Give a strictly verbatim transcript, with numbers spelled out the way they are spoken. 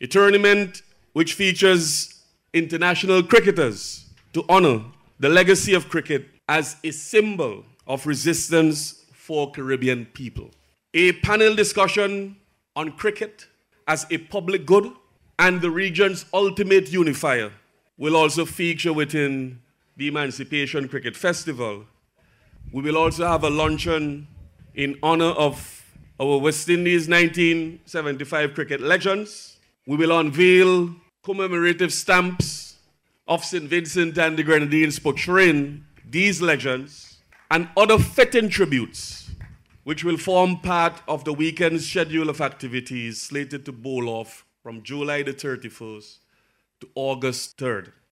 A tournament which features international cricketers to honor the legacy of cricket as a symbol of resistance for Caribbean people. A panel discussion on cricket as a public good and the region's ultimate unifier will also feature within the Emancipation Cricket Festival. We will also have a luncheon in honor of our West Indies nineteen seventy-five cricket legends. We will unveil commemorative stamps of Saint Vincent and the Grenadines portraying these legends and other fitting tributes which will form part of the weekend's schedule of activities slated to bowl off from July the thirty-first to August third.